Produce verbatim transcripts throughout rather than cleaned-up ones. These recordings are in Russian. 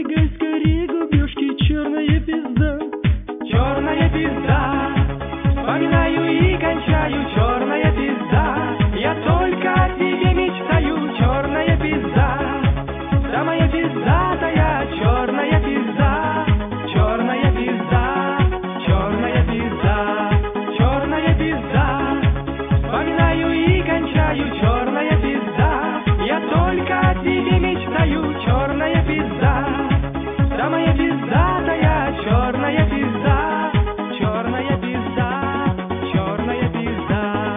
Прыгай скорее, губежки, черная пизда. Черная пизда, вспоминаю и кончаю, черная пизда. Я только о тебе мечтаю, черная пизда. Самая пиздатая черная пизда. Черная пизда, черная пизда, черная пизда. Вспоминаю и кончаю, черная пизда. Я только о тебе мечтаю, черная пизда. Самая пиздатая черная пизда. Черная пизда, черная пизда.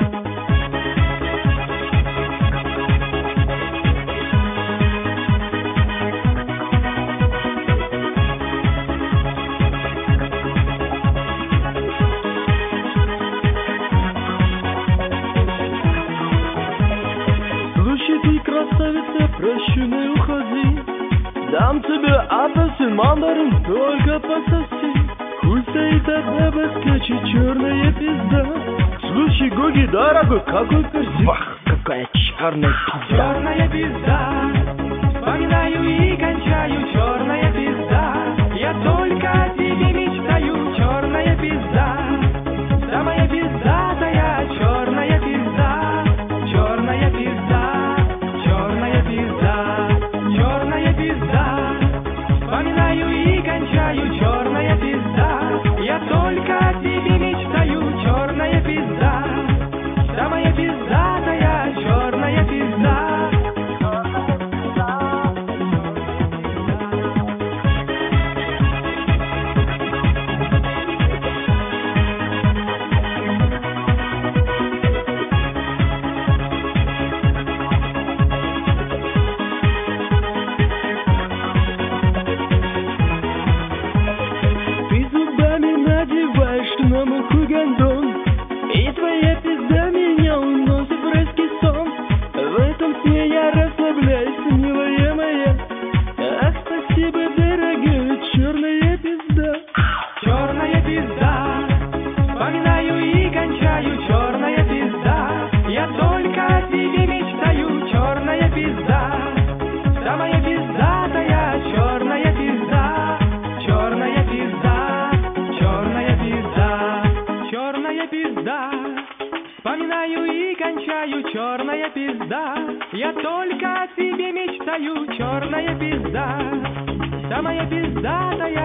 Слушай, ты красавица, прощенная, уходи. Дам тебе апельсин, мандарин, только пососи. Хуй стоит от баба, скачет черная пизда. Слушай, Гоги, дорогой, какой персик. Вах, какая черная пизда. Черная пизда, вспоминаю и кончаю, черная пизда. Я только о тебе мечтаю, черная пизда. Самая пиздатая черная пизда. Черная пизда, черная пизда, черная пизда. Вспоминаю и кончаю, черная пизда. Я только о тебе мечтаю, черная пизда. Самая пиздатая черная пизда. Ты зубами надеваешь на муху гондон, и твоя пизда меня уносит в райский сон. В этом сне я расслабляюсь, милая моя. Ах, спасибо, дорогая, черная пизда. Черная пизда, вспоминаю и кончаю, черная пизда. Я только о тебе мечтаю, черная пизда. Самая пиздатая черная пизда. Черная пизда, черная пизда, черная пизда. Вспоминаю и кончаю, черная пизда. Я только о тебе мечтаю, черная пизда. Самая пиздатая